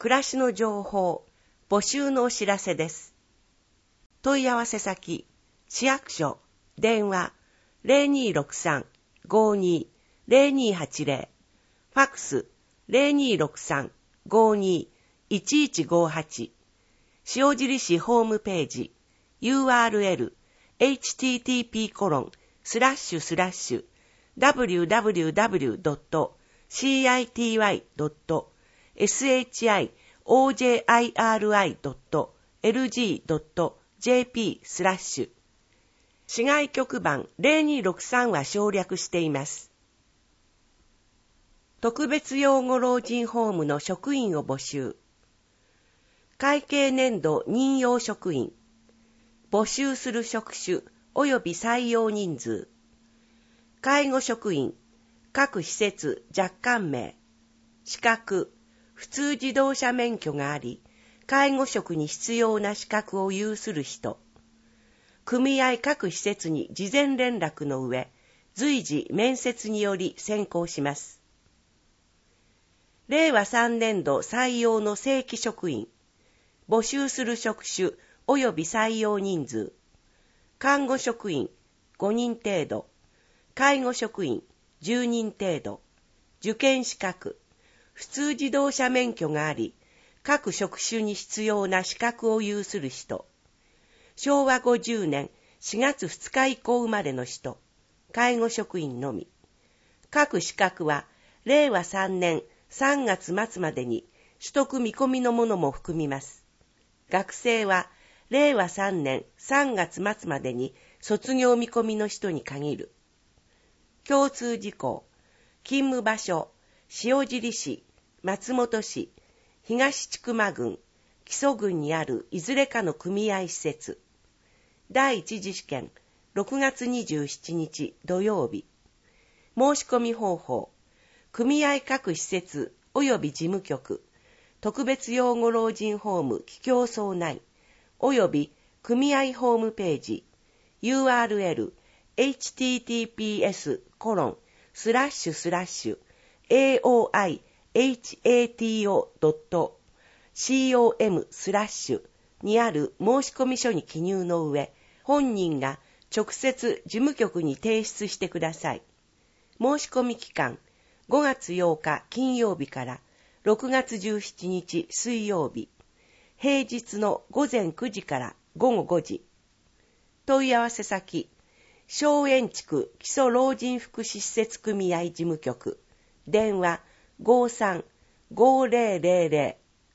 暮らしの情報、募集のお知らせです。問い合わせ先、市役所、電話 0263-52-0280、ファックス 0263-52-1158、塩尻市ホームページ、URL http://www.city.shiri.lg.jp/ 市外局番0263は省略しています。特別養護老人ホームの職員を募集。会計年度任用職員。募集する職種及び採用人数。介護職員、各施設若干名。資格、普通自動車免許があり、介護職に必要な資格を有する人。組合各施設に事前連絡の上、随時面接により選考します。令和3年度採用の正規職員。募集する職種及び採用人数。看護職員5人程度。介護職員10人程度。受験資格。普通自動車免許があり、各職種に必要な資格を有する人。昭和50年4月2日以降生まれの人。介護職員のみ。各資格は令和3年3月末までに取得見込みのものも含みます。学生は令和3年3月末までに卒業見込みの人に限る。共通事項。勤務場所、塩尻市、松本市、東千曲郡、木曽郡にあるいずれかの組合施設。第一次試験、6月27日土曜日。申し込み方法。組合各施設及び事務局、特別養護老人ホーム企協総内、及び組合ホームページ、URL https://aoihato.com/ にある申込書に記入の上、本人が直接事務局に提出してください。申し込み期間、5月8日金曜日から6月17日水曜日、平日の午前9時から午後5時。問い合わせ先、松園地区基礎老人福祉施設組合事務局、電話 53-5000。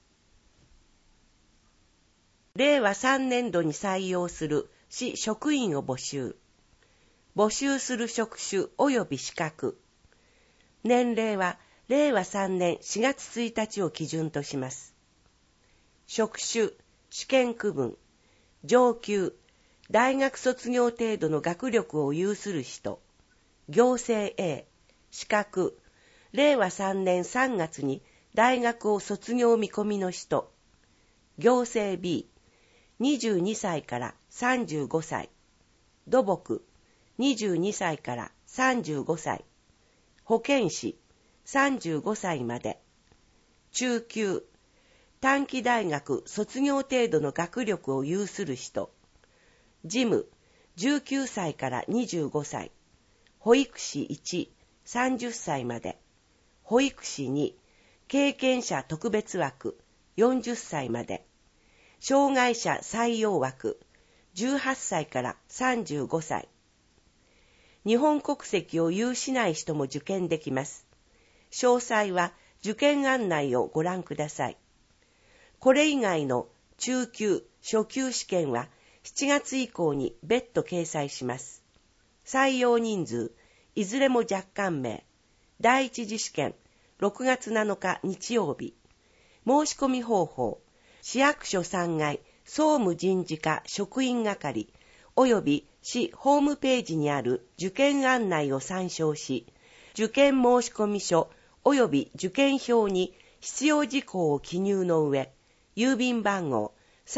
令和3年度に採用する市職員を募集。募集する職種及び資格。年齢は令和3年4月1日を基準とします。職種、試験区分、上級、大学卒業程度の学力を有する人。行政 A、資格、令和3年3月に大学を卒業見込みの人。行政 B、22歳から35歳。土木、22歳から35歳。保健師、35歳まで。中級、短期大学卒業程度の学力を有する人。事務、19歳から25歳。保育士1、30歳まで。保育士2、経験者特別枠、40歳まで。障害者採用枠、18歳から35歳。日本国籍を有しない人も受験できます。詳細は受験案内をご覧ください。これ以外の中級、初級試験は7月以降に別途掲載します。採用人数、いずれも若干名。第一次試験、6月7日日曜日。申し込み方法、市役所3階総務人事課職員係および市ホームページにある受験案内を参照し、受験申込書および受験票に必要事項を記入の上、郵便番号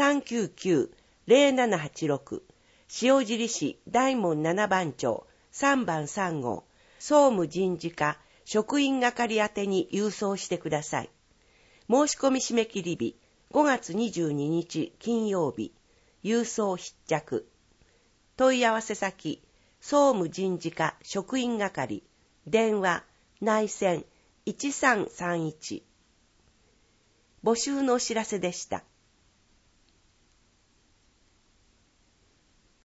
399-0786 塩尻市大門7番町3番3号総務人事課職員係宛てに郵送してください。 申し込み締め切り日5月22日金曜日、郵送必着。問い合わせ先、総務人事課職員係、電話、内線1331。募集のお知らせでした。